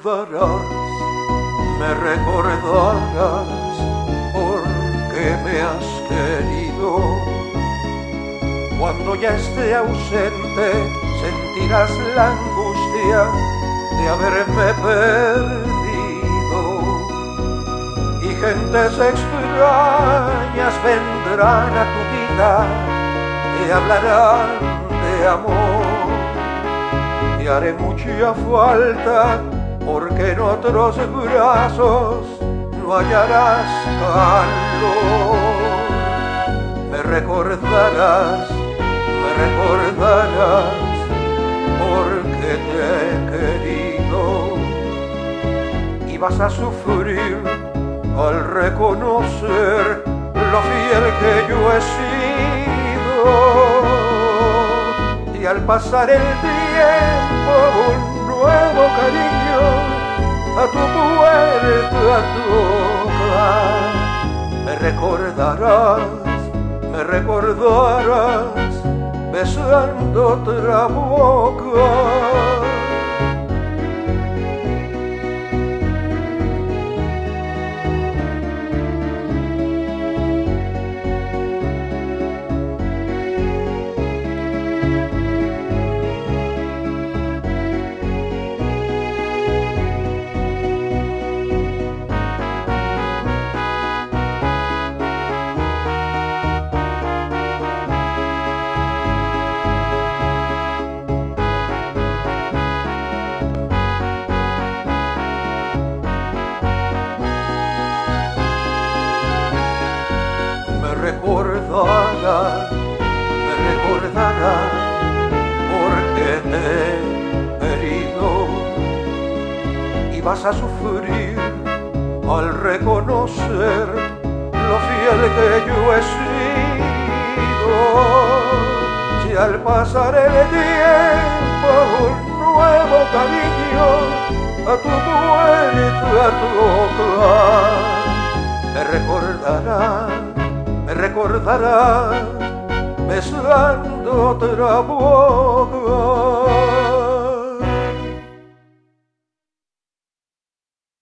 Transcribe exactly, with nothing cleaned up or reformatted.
recordarás, me recordarás, porque me has querido. Cuando ya esté ausente, sentirás la angustia de haberme perdido. Y gentes extrañas vendrán a tu vida, te hablarán de amor. Te haré mucha falta, porque en otros brazos no hallarás calor. Me recordarás, me recordarás, porque te he querido. Y vas a sufrir al reconocer lo fiel que yo he sido. Y al pasar el tiempo un nuevo cariño a tu puerta tocar. Me recordarás, me recordarás, besando otra boca. Me recordarás, me recordarás, porque te he herido. Y vas a sufrir al reconocer lo fiel que yo he sido. Si al pasar el tiempo un nuevo cariño a tu puerta tocar, me recordarás, me recordarás, besando otra boca.